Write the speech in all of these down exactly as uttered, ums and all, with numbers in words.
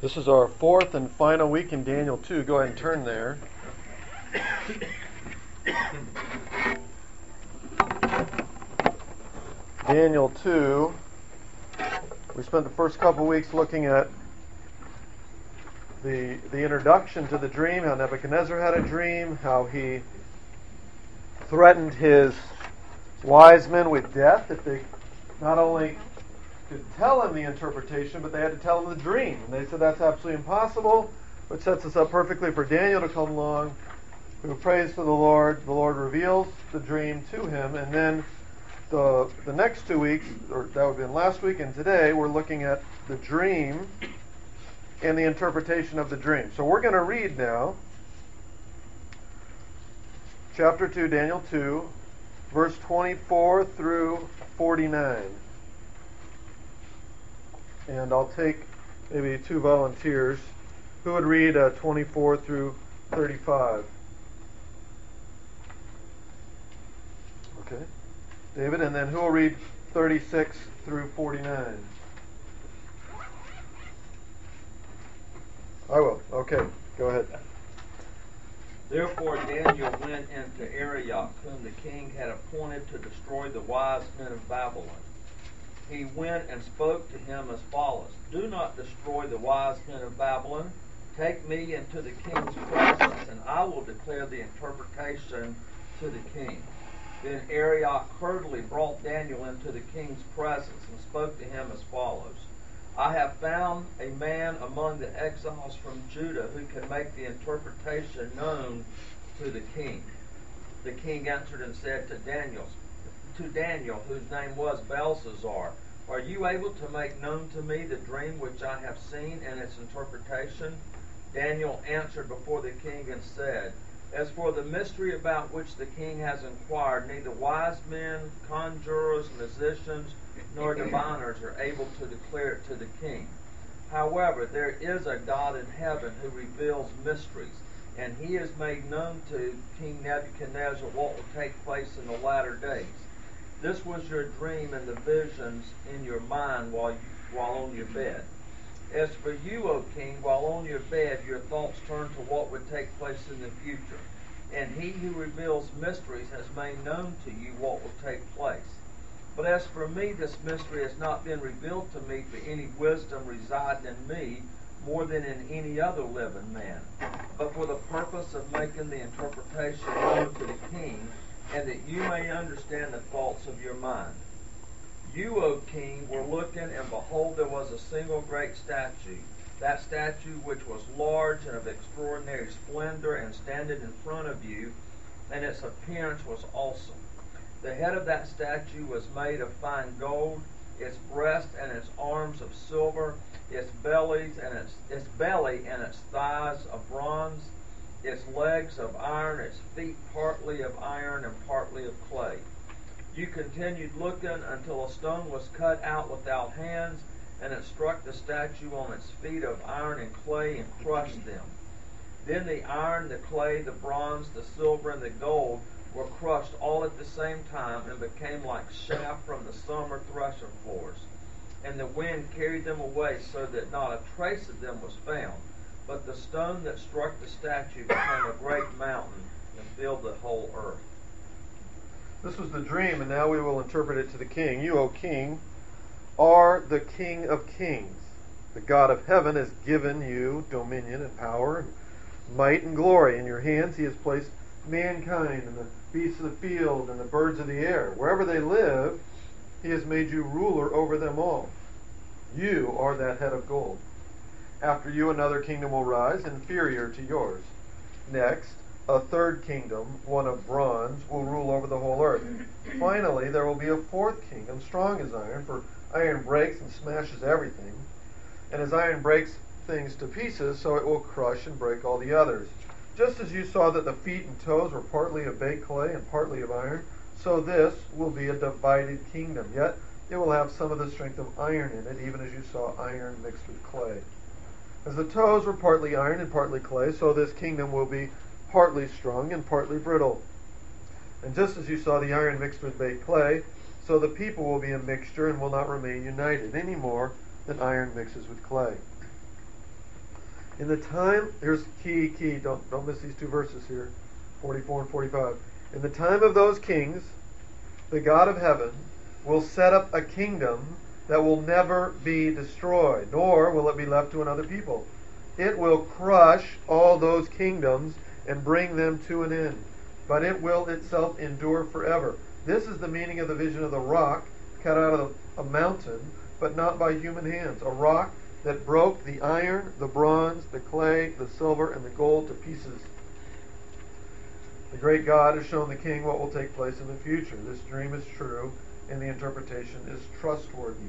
This is our fourth and final week in Daniel two. Go ahead and turn there. Daniel two. We spent the first couple weeks looking at the the introduction to the dream, how Nebuchadnezzar had a dream, how he threatened his wise men with death if they not only could tell him the interpretation, but they had to tell him the dream. And they said that's absolutely impossible, which sets us up perfectly for Daniel to come along, who prays to the Lord. The Lord reveals the dream to him, and then the the next two weeks, or that would have been last week, and today we're looking at the dream and the interpretation of the dream. So we're going to read now chapter two, Daniel two, verse twenty-four through forty-nine. And I'll take maybe two volunteers. Who would read uh, twenty-four through thirty-five? Okay. David, and then who will read thirty-six through forty-nine? I will. Okay, go ahead. Therefore Daniel went into Arioch, whom the king had appointed to destroy the wise men of Babylon. He went and spoke to him as follows: Do not destroy the wise men of Babylon. Take me into the king's presence, and I will declare the interpretation to the king. Then Arioch hurriedly brought Daniel into the king's presence and spoke to him as follows: I have found a man among the exiles from Judah who can make the interpretation known to the king. The king answered and said to Daniel, to Daniel, whose name was Belshazzar, Are you able to make known to me the dream which I have seen and its interpretation? Daniel answered before the king and said, As for the mystery about which the king has inquired, neither wise men, conjurers, musicians, nor diviners are able to declare it to the king. However, there is a God in heaven who reveals mysteries, and he has made known to King Nebuchadnezzar what will take place in the latter days. This was your dream and the visions in your mind while, you, while on your bed. As for you, O king, while on your bed, your thoughts turn to what would take place in the future. And he who reveals mysteries has made known to you what will take place. But as for me, this mystery has not been revealed to me for any wisdom residing in me more than in any other living man, but for the purpose of making the interpretation known to the king, and that you may understand the thoughts of your mind. You, O king, were looking, and behold, there was a single great statue, that statue which was large and of extraordinary splendor, and standing in front of you, and its appearance was awesome. The head of that statue was made of fine gold, its breast and its arms of silver, its bellies and its its belly and its thighs of bronze, its legs of iron, its feet partly of iron and partly of clay. You continued looking until a stone was cut out without hands, and it struck the statue on its feet of iron and clay and crushed them. Then the iron, the clay, the bronze, the silver, and the gold were crushed all at the same time and became like chaff from the summer threshing floors. And the wind carried them away so that not a trace of them was found. But the stone that struck the statue became a great mountain and filled the whole earth. This was the dream, and now we will interpret it to the king. You, O king, are the King of kings. The God of heaven has given you dominion and power, and might and glory. In your hands he has placed mankind and the beasts of the field and the birds of the air. Wherever they live, he has made you ruler over them all. You are that head of gold. After you, another kingdom will rise, inferior to yours. Next, a third kingdom, one of bronze, will rule over the whole earth. Finally, there will be a fourth kingdom, strong as iron, for iron breaks and smashes everything. And as iron breaks things to pieces, so it will crush and break all the others. Just as you saw that the feet and toes were partly of baked clay and partly of iron, so this will be a divided kingdom. Yet it will have some of the strength of iron in it, even as you saw iron mixed with clay. As the toes were partly iron and partly clay, so this kingdom will be partly strong and partly brittle. And just as you saw the iron mixed with baked clay, so the people will be a mixture and will not remain united any more than iron mixes with clay. In the time, here's key, key, don't, don't miss these two verses here, forty-four and forty-five. In the time of those kings, the God of heaven will set up a kingdom that will never be destroyed, nor will it be left to another people. It will crush all those kingdoms and bring them to an end, but it will itself endure forever. This is the meaning of the vision of the rock cut out of a mountain, but not by human hands, a rock that broke the iron, the bronze, the clay, the silver, and the gold to pieces. The great God has shown the king what will take place in the future. This dream is true, and the interpretation is trustworthy.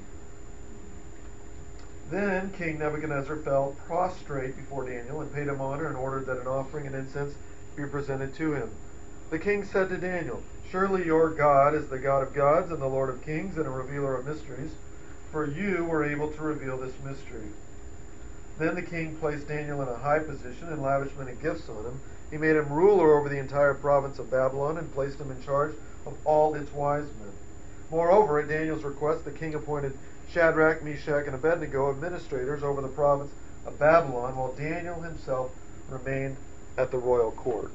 Then King Nebuchadnezzar fell prostrate before Daniel and paid him honor and ordered that an offering and incense be presented to him. The king said to Daniel, "Surely your God is the God of gods and the Lord of kings and a revealer of mysteries, for you were able to reveal this mystery." Then the king placed Daniel in a high position and lavished many gifts on him. He made him ruler over the entire province of Babylon and placed him in charge of all its wise men. Moreover, at Daniel's request, the king appointed Shadrach, Meshach, and Abednego administrators over the province of Babylon, while Daniel himself remained at the royal court.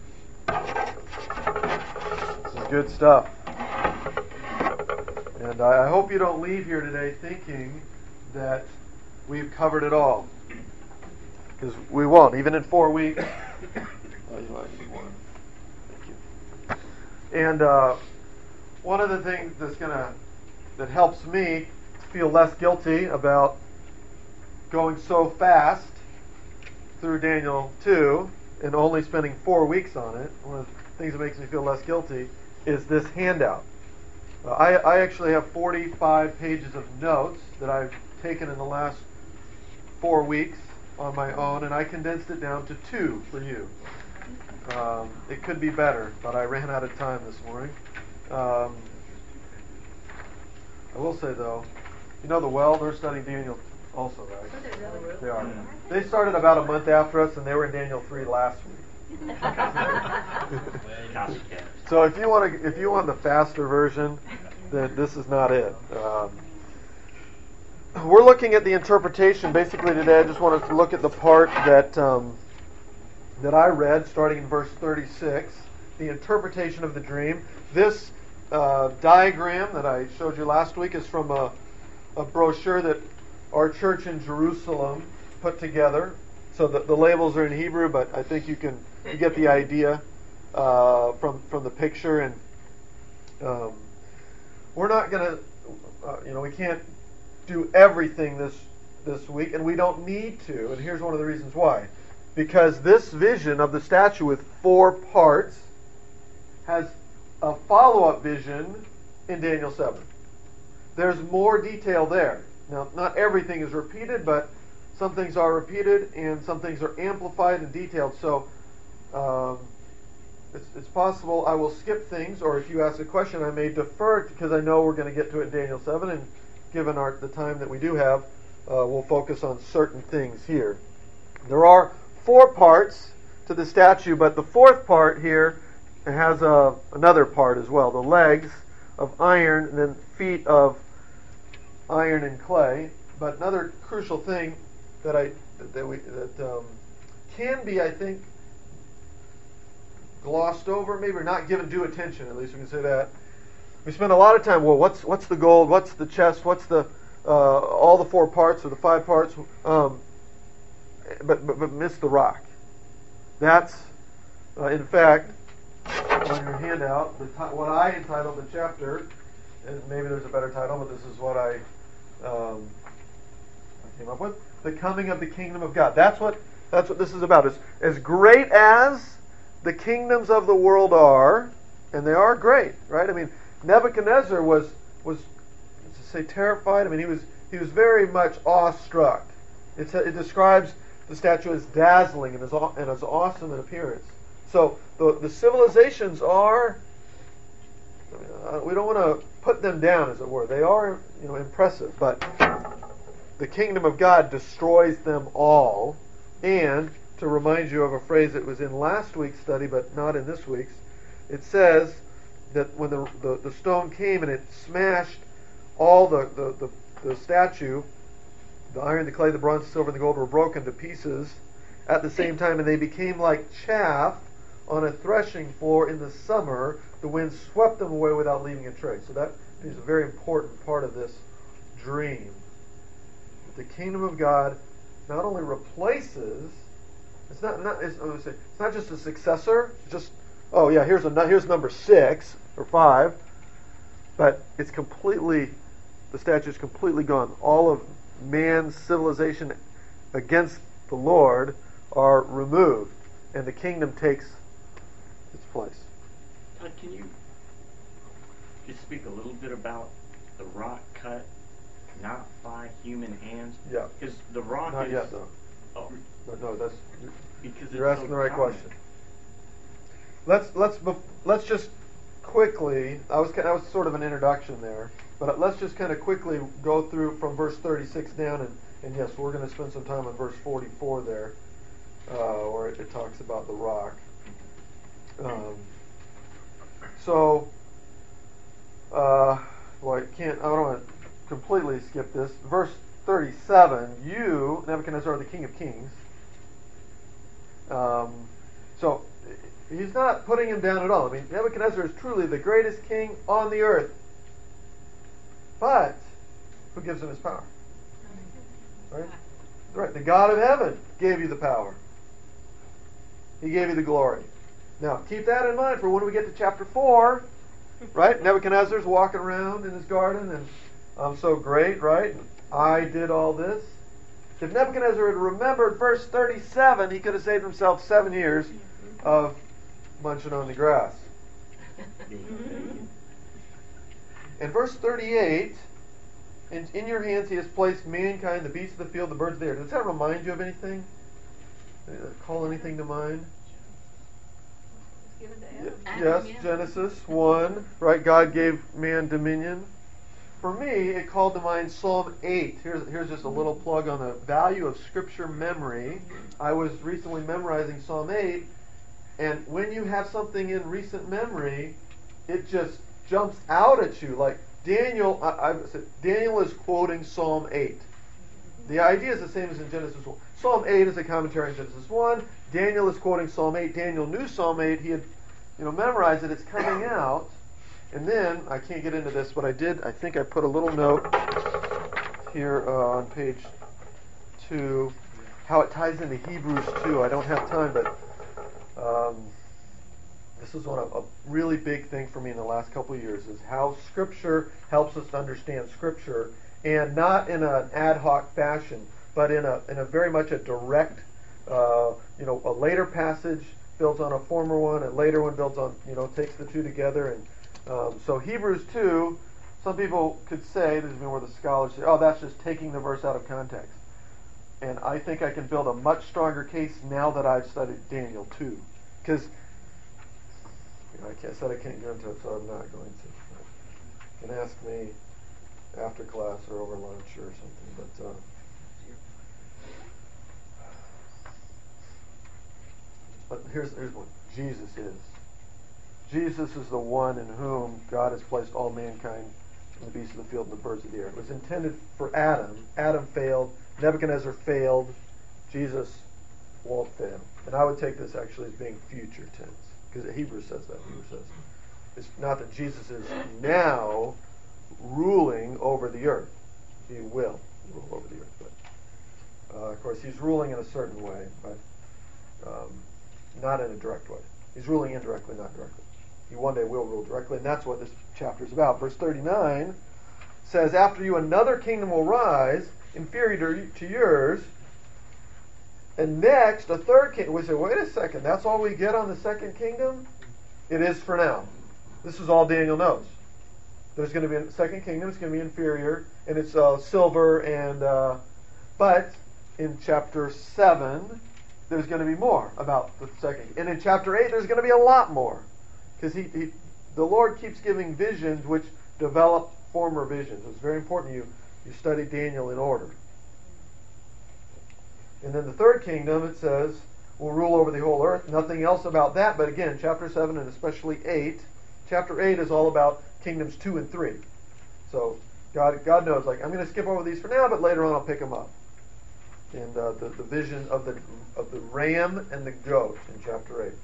This is good stuff. And I hope you don't leave here today thinking that we've covered it all. Because we won't, even in four weeks. Oh, you like more. Thank you. And uh, one of the things that's gonna that helps me feel less guilty about going so fast through Daniel two and only spending four weeks on it, one of the things that makes me feel less guilty is this handout. Uh, I, I actually have forty-five pages of notes that I've taken in the last four weeks on my own, and I condensed it down to two for you. Um, it could be better, but I ran out of time this morning. Um, I will say, though, you know the Well, they're studying Daniel also, right? They are. They started about a month after us, and they were in Daniel three last week. So if you want to, if you want the faster version, then this is not it. Um, we're looking at the interpretation basically today. I just wanted to look at the part that um, that I read, starting in verse thirty-six, the interpretation of the dream. This uh, diagram that I showed you last week is from a, a brochure that our church in Jerusalem put together. So the, the labels are in Hebrew, but I think you can you get the idea uh, from from the picture. And um, we're not going to, uh, you know, we can't do everything this this week, and we don't need to. And here's one of the reasons why: because this vision of the statue with four parts has a follow-up vision in Daniel seven. There's more detail there. Now, not everything is repeated, but some things are repeated and some things are amplified and detailed. So um, it's, it's possible I will skip things, or if you ask a question, I may defer it because I know we're going to get to it in Daniel seven, and given our, the time that we do have, uh, we'll focus on certain things here. There are four parts to the statue, but the fourth part here has a, another part as well. The legs of iron and then feet of iron and clay. But another crucial thing that I that, that we that um, can be, I think, glossed over, maybe, or not given due attention. At least we can say that. We spend a lot of time. Well, what's what's the gold? What's the chest? What's the uh, all the four parts or the five parts? Um, but, but but miss the rock. That's uh, in fact on your handout. The t- what I entitled the chapter, and maybe there's a better title, but this is what I. Um, I came up with the coming of the kingdom of God. That's what that's what this is about. As, as great as the kingdoms of the world are, and they are great, right? I mean, Nebuchadnezzar was was to say terrified. I mean, he was he was very much awestruck. It's a, it describes the statue as dazzling and as and as awesome in appearance. So the the civilizations are. Uh, we don't want to put them down, as it were. They are, you know, impressive, but the kingdom of God destroys them all. And to remind you of a phrase that was in last week's study, but not in this week's, it says that when the the, the stone came and it smashed all the, the, the, the statue, the iron, the clay, the bronze, the silver, and the gold were broken to pieces. at the same time, and they became like chaff on a threshing floor in the summer. The wind swept them away without leaving a trace. So that is a very important part of this dream. The kingdom of God not only replaces, it's not, not it's, it's not just a successor, it's just, oh yeah, here's a here's number six or five, but it's completely, the statue is completely gone. All of man's civilization against the Lord are removed, and the kingdom takes its place. Todd, can you just speak a little bit about the rock cut not by human hands? Yeah. Because the rock Not is... yet, though. Oh. No, no, that's Because you're it's asking so the right common. question. Let's let's bef- let's just quickly. I was ki- that was sort of an introduction there, but let's just kind of quickly go through from verse thirty-six down, and, and yes, we're going to spend some time on verse forty-four there, uh, where it, it talks about the rock. Um, so, uh, well, I can't. I don't want to completely skip this. Verse thirty-seven. You, Nebuchadnezzar, are the King of Kings. Um, so he's not putting him down at all. I mean, Nebuchadnezzar is truly the greatest king on the earth. But who gives him his power? Right? Right. The God of heaven gave you the power. He gave you the glory. Now, keep that in mind for when we get to chapter four. Right? Nebuchadnezzar's walking around in his garden, and I'm so great, right? I did all this. If Nebuchadnezzar had remembered verse thirty-seven, he could have saved himself seven years of munching on the grass. In verse thirty-eight, in, in your hands he has placed mankind, the beasts of the field, the birds of the air. Does that remind you of anything? Uh, Call anything to mind? Given to Y- Adam. yes, Adam, yeah. Genesis one, right? God gave man dominion. For me, it called to mind Psalm eight. Here's, here's just a little plug on the value of scripture memory. I was recently memorizing Psalm eight, and when you have something in recent memory, it just jumps out at you. Like Daniel, I, I said, Daniel is quoting Psalm eight. The idea is the same as in Genesis one. Psalm eight is a commentary on Genesis one. Daniel is quoting Psalm eight. Daniel knew Psalm eight. He had, you know, memorized it. It's coming out. And then, I can't get into this, but I did, I think I put a little note here uh, on page two, how it ties into Hebrews two. I don't have time, but um, this is one of a really big thing for me in the last couple of years, is how Scripture helps us understand Scripture, and not in an ad hoc fashion, but in a in a very much a direct, uh, you know, a later passage builds on a former one, a later one builds on, you know, takes the two together. And Um, so Hebrews two, some people could say, this is where the scholars say, oh, that's just taking the verse out of context. And I think I can build a much stronger case now that I've studied Daniel two. Because, you know, I said I can't go into it, so I'm not going to. You can ask me after class or over lunch or something. But uh, but here's, here's one. Jesus is. Jesus is the one in whom God has placed all mankind, and the beasts of the field and the birds of the air. It was intended for Adam. Adam failed. Nebuchadnezzar failed. Jesus won't fail. And I would take this actually as being future tense, because Hebrews says that. Hebrews says it's not that Jesus is now ruling over the earth. He will rule over the earth, but uh, of course he's ruling in a certain way, but um, not in a direct way. He's ruling indirectly, not directly. He one day will rule directly, and that's what this chapter is about. Verse thirty-nine says, after you another kingdom will rise, inferior to yours, and next a third kingdom. We say, wait a second, that's all we get on the second kingdom? It is for now. This is all Daniel knows. There's going to be a second kingdom, it's going to be inferior, and it's uh, silver, and uh, but in chapter seven, there's going to be more about the second. And in chapter eight, there's going to be a lot more. Because he, he, the Lord keeps giving visions which develop former visions. It's very important you, you study Daniel in order. And then the third kingdom, it says, will rule over the whole earth. Nothing else about that. But again, chapter seven and especially eight. Chapter eight is all about kingdoms two and three. So God, God knows, like, I'm going to skip over these for now, but later on I'll pick them up. in uh, the, the vision of the of the ram and the goat in chapter eight.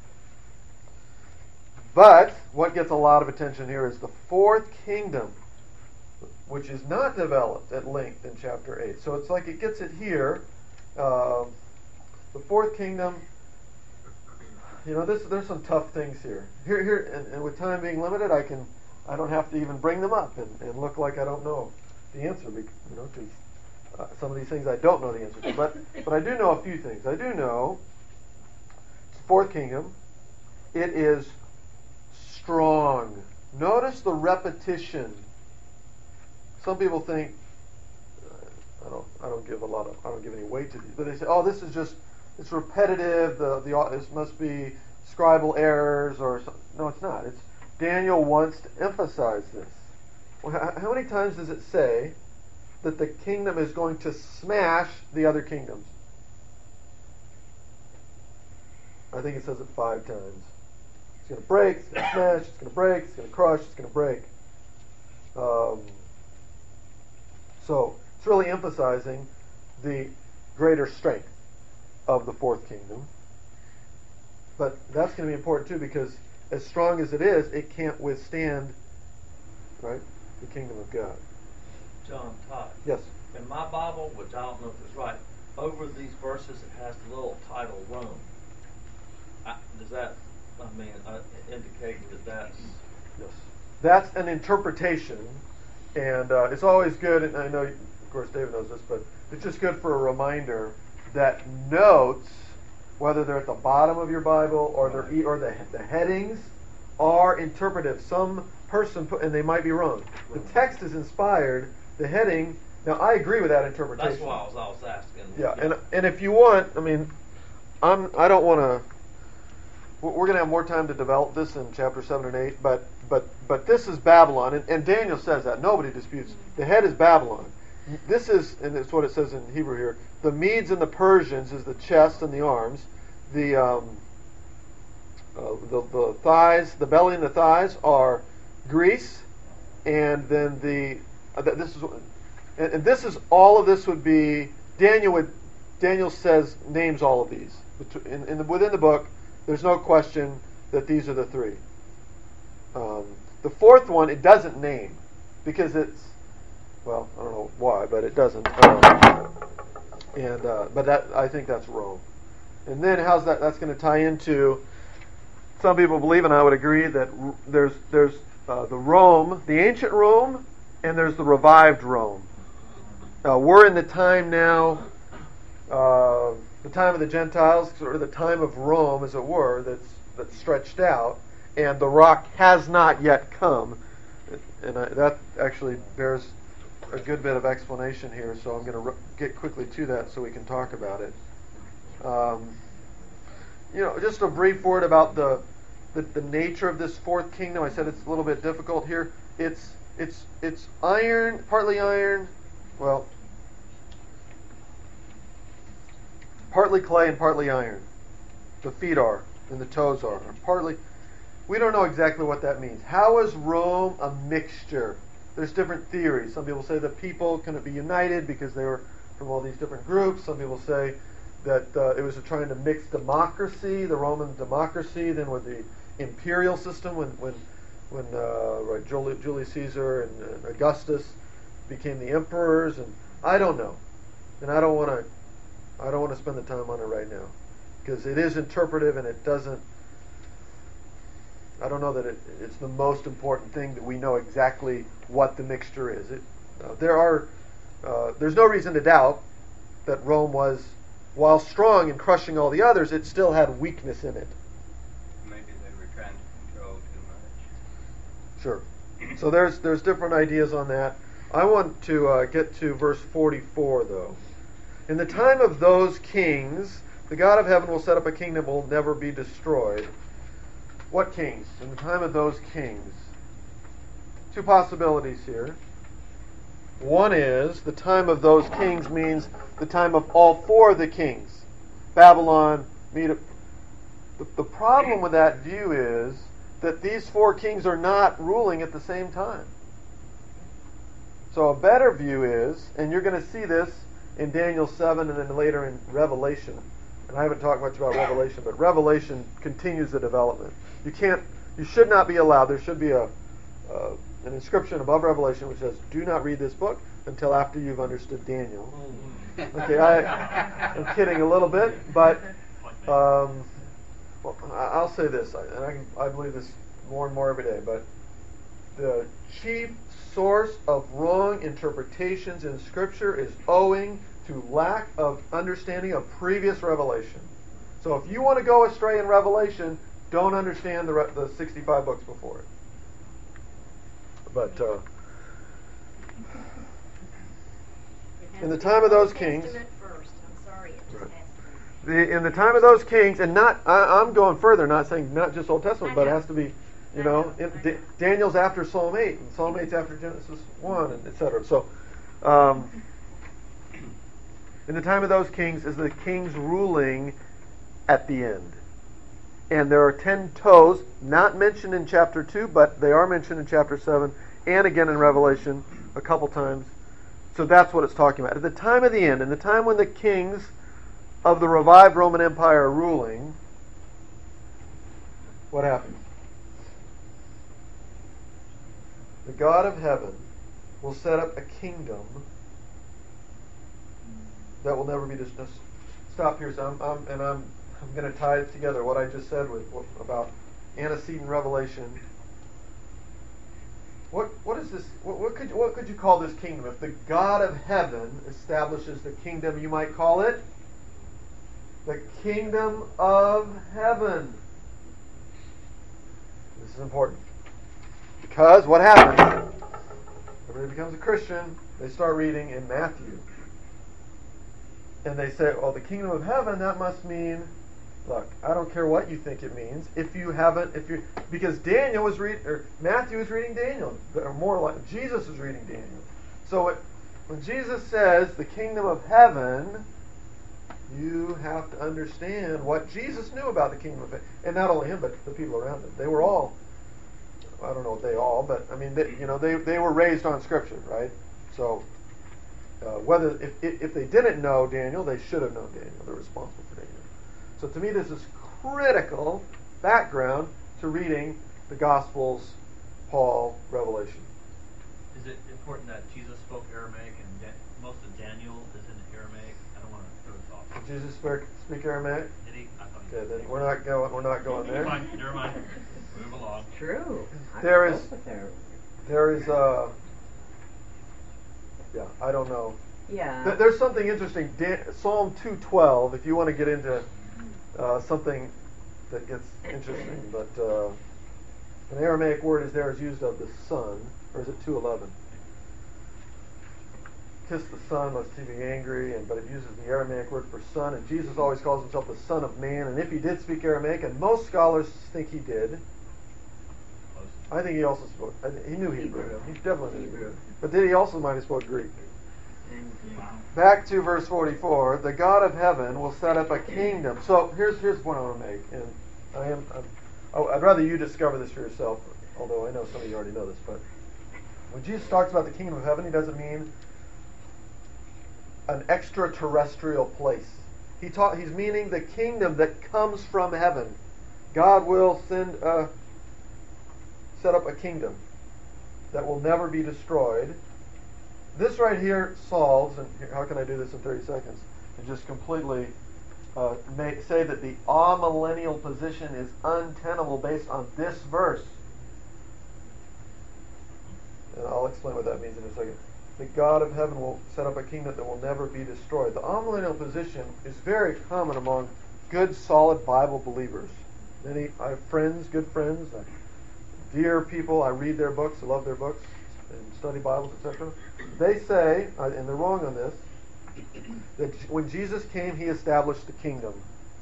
But what gets a lot of attention here is the fourth kingdom, which is not developed at length in chapter eight. So it's like it gets it here. Uh, the fourth kingdom, you know, this, there's some tough things here. Here, here, and, and with time being limited, I can, I don't have to even bring them up and, and look like I don't know the answer, because, you know, because uh, some of these things I don't know the answer to. But, but I do know a few things. I do know it's the fourth kingdom. It is strong. Notice the repetition. Some people think, uh, I don't, I don't give a lot of, I don't give any weight to these, but they say, oh, this is just, it's repetitive. The the this must be scribal errors or something. No, it's not. It's Daniel wants to emphasize this. Well, how, how many times does it say that the kingdom is going to smash the other kingdoms? I think it says it five times. It's going to break, it's going to smash, it's going to break, it's going to crush, it's going to break. Um, so, it's really emphasizing the greater strength of the fourth kingdom. But that's going to be important too, because as strong as it is, it can't withstand, right, the kingdom of God. John Todd. Yes. In my Bible, which I don't know if it's right, over these verses it has the little title Rome. I, does that, I mean, uh, indicate that that's... Yes. That's an interpretation, and uh, it's always good, and I know, of course, David knows this, but it's just good for a reminder that notes, whether they're at the bottom of your Bible or they're e- or the the headings, are interpretive. Some person put, and they might be wrong. The text is inspired. The heading. Now, I agree with that interpretation. That's why I was, I was asking. Yeah, and and if you want, I mean, I'm I don't want to. We're going to have more time to develop this in chapter seven and eight, but but but this is Babylon, and, and Daniel says that. Nobody disputes. The head is Babylon. This is, and it's what it says in Hebrew here, the Medes and the Persians is the chest and the arms. The um, uh, the, the thighs, the belly and the thighs are Greece, and then the uh, this is and, and this is all of this would be Daniel would Daniel says names all of these in, in the, within the book. There's no question that these are the three. Um, the fourth one it doesn't name because it's, well, I don't know why, but it doesn't. Um, and uh, but that I think that's Rome. And then how's that? That's going to tie into. Some people believe, and I would agree, that r- there's there's uh, the Rome, the ancient Rome, and there's the revived Rome. Uh, we're in the time now, uh, the time of the Gentiles, sort of the time of Rome, as it were, that's that's stretched out, and the rock has not yet come. And I, that actually bears a good bit of explanation here, so I'm going to re- get quickly to that so we can talk about it. Um, you know, just a brief word about the, the the nature of this fourth kingdom. I said it's a little bit difficult here. It's it's it's iron, partly iron, well, partly clay and partly iron. The feet are and the toes are. Partly, we don't know exactly what that means. How is Rome a mixture? There's different theories. Some people say the people couldn't be united because they were from all these different groups. Some people say that uh, it was trying to mix democracy, the Roman democracy, then with the imperial system when when when uh, right, Julius, Julius Caesar and uh, Augustus became the emperors, and I don't know, and I don't want to I don't want to spend the time on it right now because it is interpretive and it doesn't. I don't know that it, it's the most important thing that we know exactly what the mixture is. It, uh, there are uh, there's no reason to doubt that Rome was, while strong and crushing all the others, it still had weakness in it. Maybe they were trying to control too much. Sure. So there's there's different ideas on that. I want to uh, get to verse forty-four, though. In the time of those kings, the God of heaven will set up a kingdom that will never be destroyed. What kings? In the time of those kings. Two possibilities here. One is the time of those kings means the time of all four of the kings. Babylon, Media. The, the problem with that view is that these four kings are not ruling at the same time. So a better view is, and you're going to see this in Daniel seven and then later in Revelation. And I haven't talked much about Revelation, but Revelation continues the development. You can't, you should not be allowed. There should be a uh, an inscription above Revelation which says, "Do not read this book until after you've understood Daniel." Okay, I, I'm kidding a little bit, but um, well, I'll say this, and I, can, I believe this more and more every day, but the chief source of wrong interpretations in Scripture is owing to lack of understanding of previous revelation. So if you want to go astray in Revelation, don't understand the, re- the sixty-five books before it. But uh, in the time of those kings, Testament first. I'm sorry, it just Right. has to be. the, in the time of those kings, and not, I, I'm going further, not saying not just Old Testament, I but it know. has to be, you I know, know, in, I Da- know. Daniel's after Psalm eight, and Psalm eight's after Genesis one, and et cetera. So, um, in the time of those kings is the kings ruling at the end. And there are ten toes, not mentioned in chapter two, but they are mentioned in chapter seven, and again in Revelation a couple times. So that's what it's talking about. At the time of the end, in the time when the kings of the revived Roman Empire are ruling, what happens? The God of heaven will set up a kingdom that will never be dismissed. Stop here, so I'm, I'm, and I'm, I'm going to tie it together. What I just said with what, about antecedent revelation. What what is this? What, what could what could you call this kingdom? If the God of heaven establishes the kingdom, you might call it the kingdom of heaven. This is important because what happens? Everybody becomes a Christian. They start reading in Matthew. And they say, well, the kingdom of heaven, that must mean, look, I don't care what you think it means. If you haven't, if you, because Daniel was reading, or Matthew was reading Daniel, or more like, Jesus is reading Daniel. So it, when Jesus says the kingdom of heaven, you have to understand what Jesus knew about the kingdom of heaven. And not only him, but the people around him. They were all, I don't know if they all, but I mean, they, you know, they, they were raised on Scripture, right? So, Uh, whether if, if if they didn't know Daniel, they should have known Daniel. They're responsible for Daniel. So to me, this is critical background to reading the Gospels, Paul, Revelation. Is it important that Jesus spoke Aramaic and Dan- most of Daniel is in Aramaic? I don't want to throw this off. Did Jesus speak, speak Aramaic? Did he? I thought he Okay, did. then we're not going. We're not going Never there. mind. Never mind. Move along. True. I There spoke is- with her. There is uh yeah, I don't know. Yeah. Th- There's something interesting. Dan- Psalm two twelve. If you want to get into uh, something that gets interesting, but uh, an Aramaic word is there is used of the sun, or is it two eleven? Kiss the sun lest he be angry, and but it uses the Aramaic word for son, and Jesus always calls himself the Son of Man. And if he did speak Aramaic, and most scholars think he did, I think he also spoke. I think he knew Hebrew. Hebrew. He definitely knew Hebrew. Hebrew. But then he also might have spoke Greek. And- Back to verse forty-four. The God of heaven will set up a kingdom. So here's here's the point I want to make, and I am I'm, oh, I'd rather you discover this for yourself. Although I know some of you already know this, but when Jesus talks about the kingdom of heaven, he doesn't mean an extraterrestrial place. He taught he's meaning the kingdom that comes from heaven. God will send a set up a kingdom that will never be destroyed. This right here solves, and here, how can I do this in thirty seconds? And just completely uh, make, say that the amillennial position is untenable based on this verse. And I'll explain what that means in a second. The God of heaven will set up a kingdom that will never be destroyed. The amillennial position is very common among good, solid Bible believers. Many, I have friends, good friends, I, dear people. I read their books, I love their books, and study Bibles, et cetera. They say, uh, and they're wrong on this, that when Jesus came, he established the kingdom,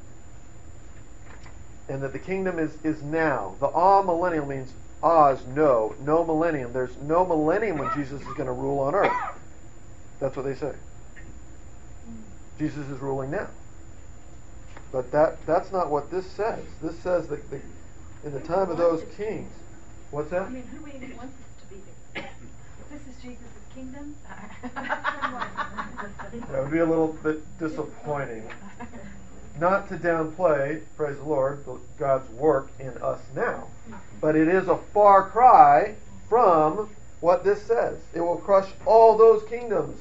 and that the kingdom is is now. The amillennial means Oz, no, no millennium. There's no millennium when Jesus is going to rule on earth. That's what they say. Jesus is ruling now. But that that's not what this says. This says that the, in the time of those kings, what's that? I mean, who even wants this to be there? If this is Jesus' kingdom? That would be a little bit disappointing. Not to downplay, praise the Lord, God's work in us now. But it is a far cry from what this says. It will crush all those kingdoms.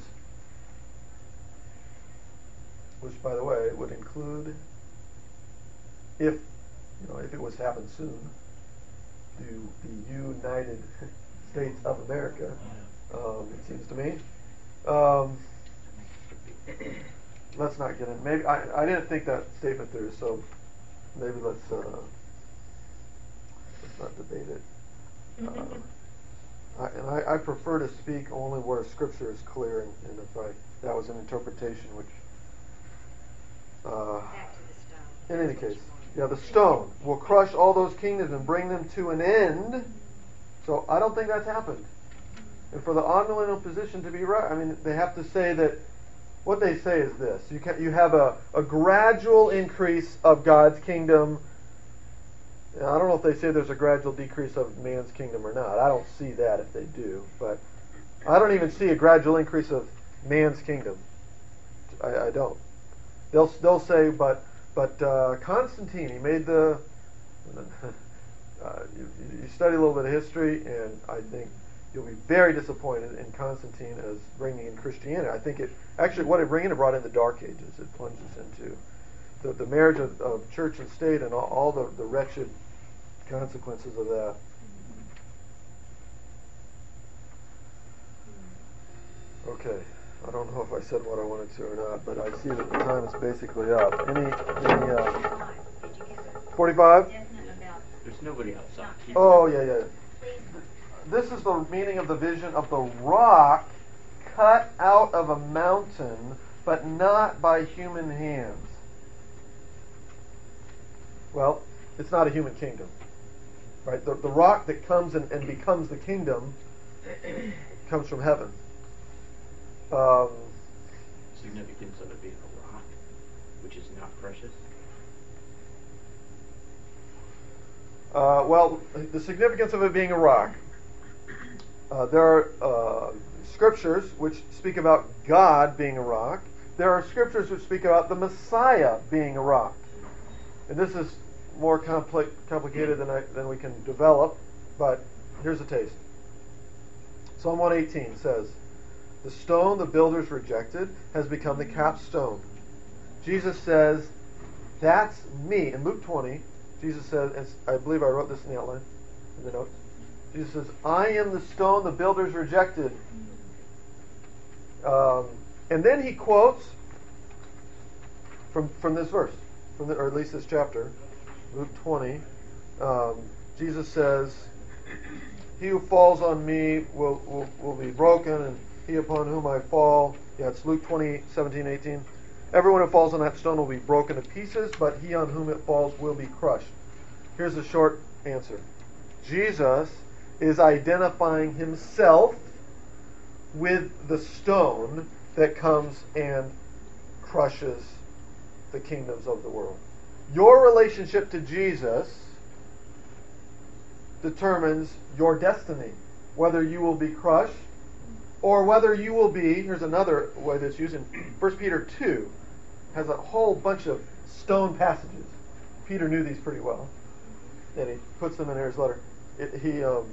Which, by the way, would include, if you know, if it was to happen soon, to the United States of America. Um, it seems to me. Um, let's not get in. Maybe I, I didn't think that statement through, so maybe let's uh, let's not debate it. Uh, I, and I, I prefer to speak only where Scripture is clear, and, and if I that was an interpretation, which uh, Back to the stone. in any case, yeah, the stone will crush all those kingdoms and bring them to an end. So I don't think that's happened. And for the amillennial position to be right, I mean, they have to say that what they say is this: you can, you have a, a gradual increase of God's kingdom. And I don't know if they say there's a gradual decrease of man's kingdom or not. I don't see that if they do, but I don't even see a gradual increase of man's kingdom. I, I don't. They'll they'll say, but but uh, Constantine, he made the. Uh, you, you study a little bit of history, and I think you'll be very disappointed in Constantine as bringing in Christianity. I think it actually what it bring in, it brought in the Dark Ages. It plunges into the, the marriage of, of church and state and all, all the, the wretched consequences of that. Okay, I don't know if I said what I wanted to or not, but I see that the time is basically up. Any, any uh, forty-five? There's nobody outside. Keep Oh, yeah, yeah. This is the meaning of the vision of the rock cut out of a mountain, but not by human hands. Well, it's not a human kingdom. Right? The, the rock that comes and, and becomes the kingdom comes from heaven. Um, significance of it being a rock, which is not precious. Uh, well, the significance of it being a rock. Uh, there are uh, scriptures which speak about God being a rock. There are scriptures which speak about the Messiah being a rock. And this is more compli- complicated than, I, than we can develop, but here's a taste. Psalm one eighteen says, "The stone the builders rejected has become the capstone." Jesus says, "That's me." In Luke twenty, Jesus says, and I believe I wrote this in the outline, in the notes. Jesus says, "I am the stone the builders rejected." Um, and then he quotes from from this verse, from the, or at least this chapter, Luke twenty. Um, Jesus says, "He who falls on me will, will, will be broken, and he upon whom I fall." Yeah, it's Luke twenty, seventeen, eighteen. "Everyone who falls on that stone will be broken to pieces, but he on whom it falls will be crushed." Here's the short answer. Jesus is identifying himself with the stone that comes and crushes the kingdoms of the world. Your relationship to Jesus determines your destiny, whether you will be crushed or whether you will be, here's another way that's used in First Peter two, has a whole bunch of stone passages. Peter knew these pretty well, and he puts them in his letter. It, he um,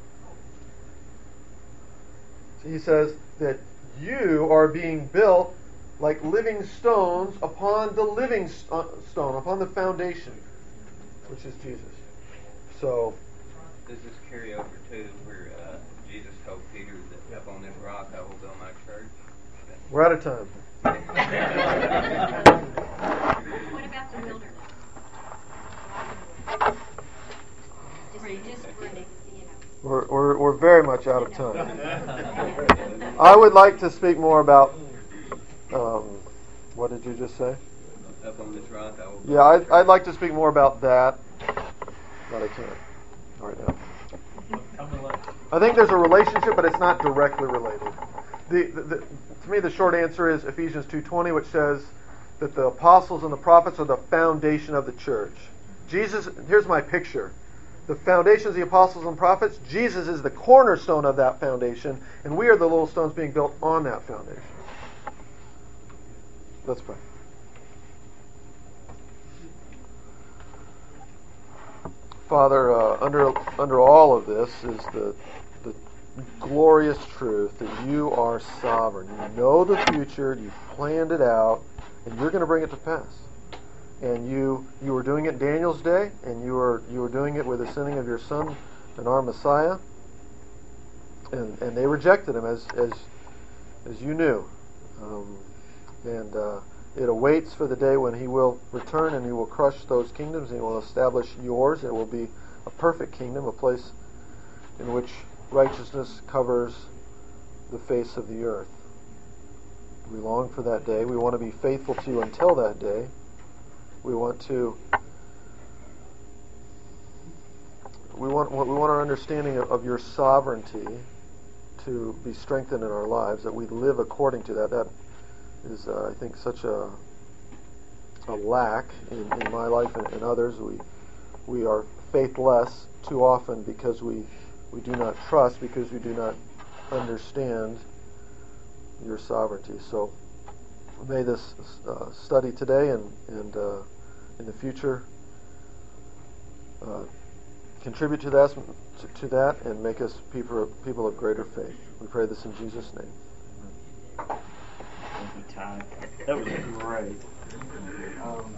he says that you are being built like living stones upon the living st- stone, upon the foundation, which is Jesus. So, Does this carry over to where uh, Jesus told Peter that up on this rock I will build my church? we're out of time. What about the wilderness? Just, just for the, you know. We're, we're, we're very much out of time. I would like to speak more about, um, what did you just say? Up on this rock I will build Yeah, my I'd, church. I'd like to speak more about that, but I can't right now. I think there's a relationship, but it's not directly related. The, the, the, to me, the short answer is Ephesians two twenty, which says that the apostles and the prophets are the foundation of the church. Jesus, here's my picture. the foundations of the apostles and prophets. Jesus is the cornerstone of that foundation, and we are the little stones being built on that foundation. Let's pray. Father, uh, under under all of this is the the glorious truth that you are sovereign. You know the future, you've planned it out, and you're going to bring it to pass. And you you were doing it Daniel's day, and you were you were doing it with the sending of your Son and our Messiah. And and they rejected him as as as you knew. Um, and uh, it awaits for the day when he will return and he will crush those kingdoms and he will establish yours. It will be a perfect kingdom, a place in which righteousness covers the face of the earth. We long for that day. We want to be faithful to you until that day. We want to we want we want our understanding of, of your sovereignty to be strengthened in our lives, that we live according to that. That is, uh, I think, such a a lack in, in my life and, and others. We we are faithless too often because we we do not trust, because we do not understand your sovereignty. So may this uh, study today and and uh, in the future uh, contribute to that to, to that and make us people people of greater faith. We pray this in Jesus' name. Thank you, Todd. That was great. Um,